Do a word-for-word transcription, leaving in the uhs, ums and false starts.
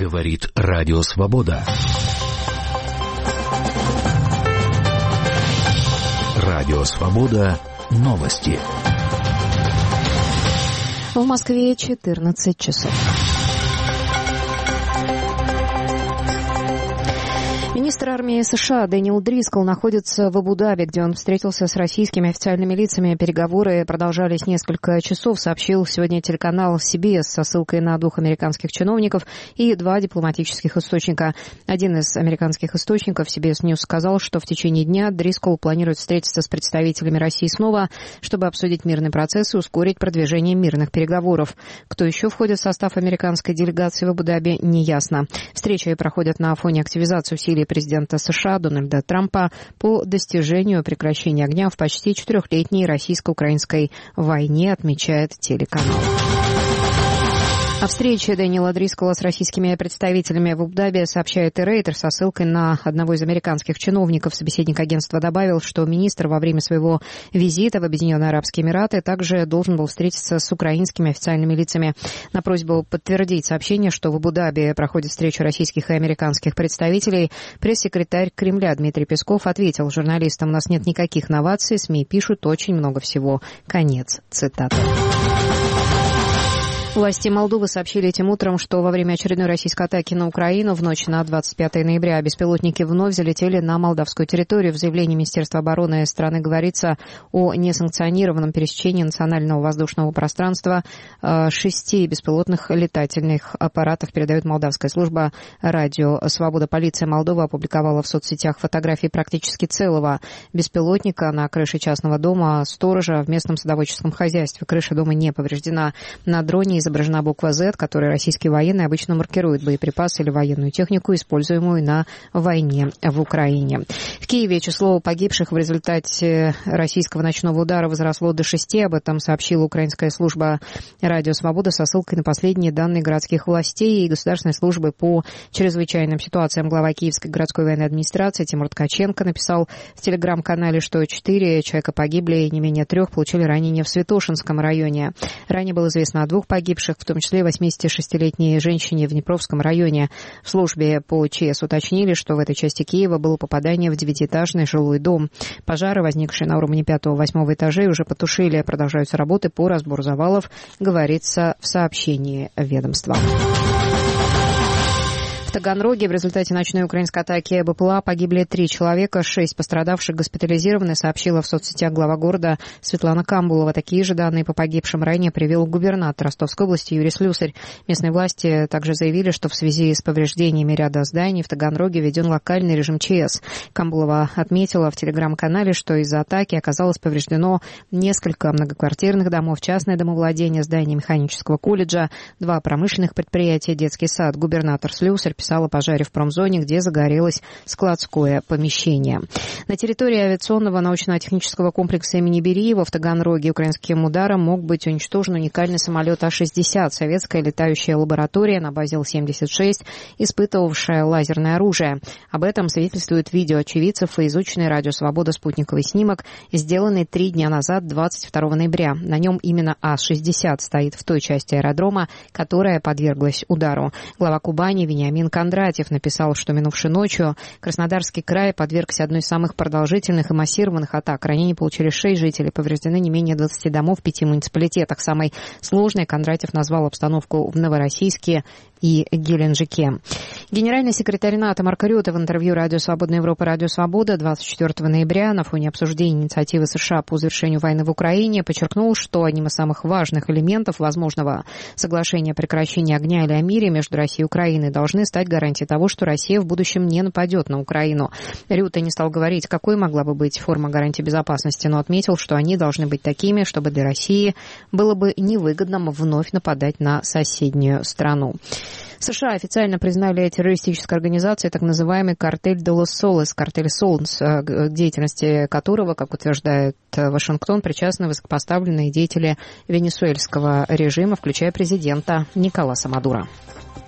Говорит Радио Свобода. Радио Свобода. Новости. В Москве четырнадцать часов. Министр армии США Дэниел Дрискл находится в Абу-Даби, где он встретился с российскими официальными лицами. Переговоры продолжались несколько часов, сообщил сегодня телеканал си би эс со ссылкой на двух американских чиновников и два дипломатических источника. Один из американских источников си би эс News сказал, что в течение дня Дрискл планирует встретиться с представителями России снова, чтобы обсудить мирный процесс и ускорить продвижение мирных переговоров. Кто еще входит в состав американской делегации в Абу-Даби, неясно. Встречи проходят на фоне активизации усилий президента США Дональда Трампа по достижению прекращения огня в почти четырехлетней российско-украинской войне, отмечает телеканал. О встрече Дэниела Дрискла с российскими представителями в Абу-Даби сообщает и Рейтер со ссылкой на одного из американских чиновников. Собеседник агентства добавил, что министр во время своего визита в Объединенные Арабские Эмираты также должен был встретиться с украинскими официальными лицами. На просьбу подтвердить сообщение, что в Абу-Даби проходит встреча российских и американских представителей, пресс-секретарь Кремля Дмитрий Песков ответил журналистам: «У нас нет никаких новаций, СМИ пишут очень много всего». Конец цитаты. Власти Молдовы сообщили этим утром, что во время очередной российской атаки на Украину в ночь на двадцать пятое ноября беспилотники вновь залетели на молдавскую территорию. В заявлении Министерства обороны страны говорится о несанкционированном пересечении национального воздушного пространства шести беспилотных летательных аппаратов, передает молдавская служба «Радио Свобода». Полиция Молдовы опубликовала в соцсетях фотографии практически целого беспилотника на крыше частного дома сторожа в местном садоводческом хозяйстве. Крыша дома не повреждена. На дроне изображена буква Z, которой российские военные обычно маркируют боеприпасы или военную технику, используемую на войне в Украине. В Киеве число погибших в результате российского ночного удара возросло до шести. Об этом сообщила украинская служба «Радио Свобода» со ссылкой на последние данные городских властей и Государственной службы по чрезвычайным ситуациям. Глава Киевской городской военной администрации Тимур Ткаченко написал в телеграм-канале, что четыре человека погибли и не менее трех получили ранения в Святошинском районе. Ранее было известно о двух погибших, в том числе восьмидесятишестилетней женщине в Днепровском районе. В службе по ЧС уточнили, что в этой части Киева было попадание в девятиэтажный жилой дом. Пожары, возникшие на уровне пятого-восьмого этажей, уже потушили. Продолжаются работы по разбору завалов, говорится в сообщении ведомства. В Таганроге в результате ночной украинской атаки БПЛА погибли три человека, шесть пострадавших госпитализированы, сообщила в соцсетях глава города Светлана Камбулова. Такие же данные по погибшим ранее привел губернатор Ростовской области Юрий Слюсарь. Местные власти также заявили, что в связи с повреждениями ряда зданий в Таганроге введен локальный режим ЧС. Камбулова отметила в телеграм-канале, что из-за атаки оказалось повреждено несколько многоквартирных домов, частное домовладение, здание механического колледжа, два промышленных предприятия, детский сад. Губернатор Слюсарь писал о пожаре в промзоне, где загорелось складское помещение. На территории авиационного научно-технического комплекса имени Бериева в Таганроге украинским ударом мог быть уничтожен уникальный самолет А шестьдесят, советская летающая лаборатория на базе Ил семьдесят шесть, испытывавшая лазерное оружие. Об этом свидетельствует видео очевидцев и изученный Радио Свобода спутниковый снимок, сделанный три дня назад, двадцать второго ноября. На нем именно А шестьдесят стоит в той части аэродрома, которая подверглась удару. Глава Кубани Вениамин Кондратьев написал, что минувшей ночью Краснодарский край подвергся одной из самых продолжительных и массированных атак. Ранения получили шесть жителей, повреждены не менее двадцати домов в пяти муниципалитетах. Самой сложной Кондратьев назвал обстановку в Новороссийске и Геленджике. Генеральный секретарь НАТО Марк Рютте в интервью Радио Свободная Европа Радио Свобода двадцать четвёртого ноября на фоне обсуждения инициативы США по завершению войны в Украине подчеркнул, что одним из самых важных элементов возможного соглашения о прекращении огня или о мире между Россией и Украиной должны стать гарантией того, что Россия в будущем не нападет на Украину. Рютте не стал говорить, какой могла бы быть форма гарантии безопасности, но отметил, что они должны быть такими, чтобы для России было бы невыгодно вновь нападать на соседнюю страну. США официально признали террористической организацией так называемый картель де лос Солос, картель Солнц, к деятельности которого, как утверждает Вашингтон, причастны высокопоставленные деятели венесуэльского режима, включая президента Николаса Мадуро.